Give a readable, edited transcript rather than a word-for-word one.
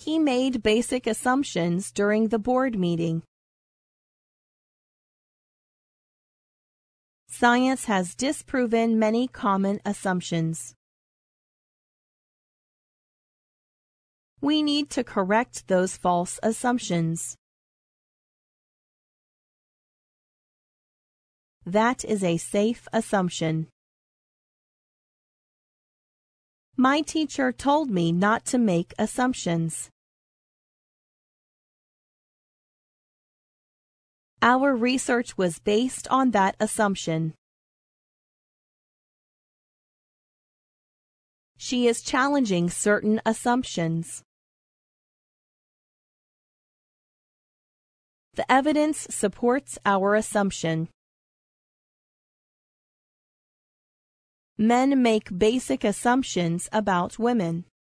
He made basic assumptions during the board meeting. Science has disproven many common assumptions. We need to correct those false assumptions. That is a safe assumption. My teacher told me not to make assumptions. Our research was based on that assumption. She is challenging certain assumptions. The evidence supports our assumption. Men make basic assumptions about women.